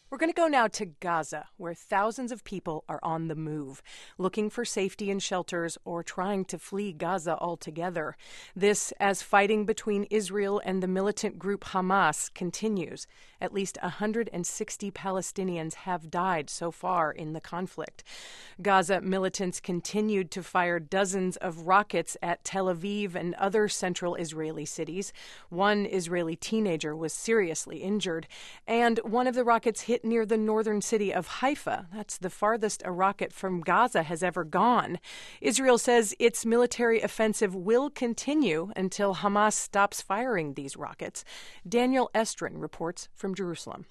We're going to go now to Gaza, where thousands of people are on the move, looking for safety in shelters or trying to flee Gaza altogether. This as fighting between Israel and the militant group Hamas continues. At least 160 Palestinians have died so far in the conflict. Gaza militants continued to fire dozens of rockets at Tel Aviv and other central Israeli cities. One Israeli teenager was seriously injured, and one of the rockets hit near the northern city of Haifa. That's the farthest a rocket from Gaza has ever gone. Israel says its military offensive will continue until Hamas stops firing these rockets. Daniel Estrin reports from Jerusalem.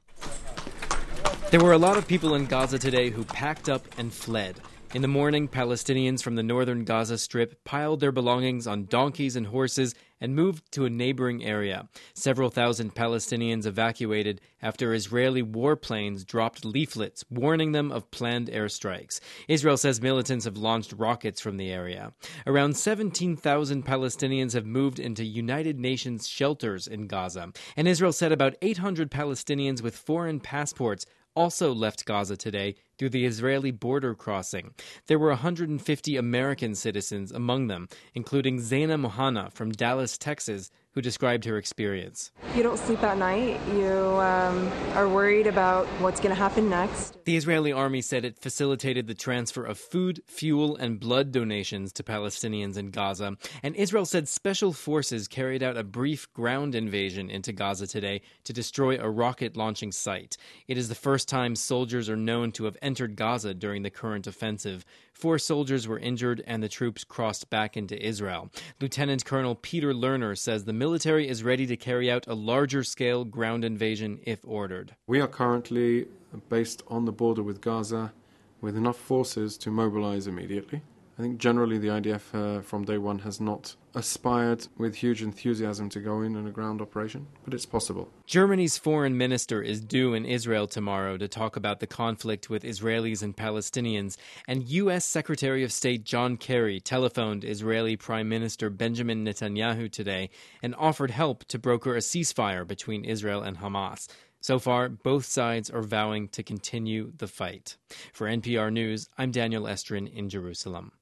There were a lot of people in Gaza today who packed up and fled. In the morning, Palestinians from the northern Gaza Strip piled their belongings on donkeys and horses and moved to a neighboring area. Several thousand Palestinians evacuated after Israeli warplanes dropped leaflets warning them of planned airstrikes. Israel says militants have launched rockets from the area. Around 17,000 Palestinians have moved into United Nations shelters in Gaza, and Israel said about 800 Palestinians with foreign passports also left Gaza today through the Israeli border crossing. There were 150 American citizens among them, including Zaina Mohana from Dallas, Texas, who described her experience. You don't sleep at night. You are worried about what's going to happen next. The Israeli army said it facilitated the transfer of food, fuel, and blood donations to Palestinians in Gaza. And Israel said special forces carried out a brief ground invasion into Gaza today to destroy a rocket launching site. It is the first time soldiers are known to have entered Gaza during the current offensive. 4 soldiers were injured and the troops crossed back into Israel. Lieutenant Colonel Peter Lerner says the military is ready to carry out a larger-scale ground invasion if ordered. We are currently based on the border with Gaza with enough forces to mobilize immediately. I think generally the IDF from day one has not aspired with huge enthusiasm to go in on a ground operation, but it's possible. Germany's foreign minister is due in Israel tomorrow to talk about the conflict with Israelis and Palestinians, and U.S. Secretary of State John Kerry telephoned Israeli Prime Minister Benjamin Netanyahu today and offered help to broker a ceasefire between Israel and Hamas. So far, both sides are vowing to continue the fight. For NPR News, I'm Daniel Estrin in Jerusalem.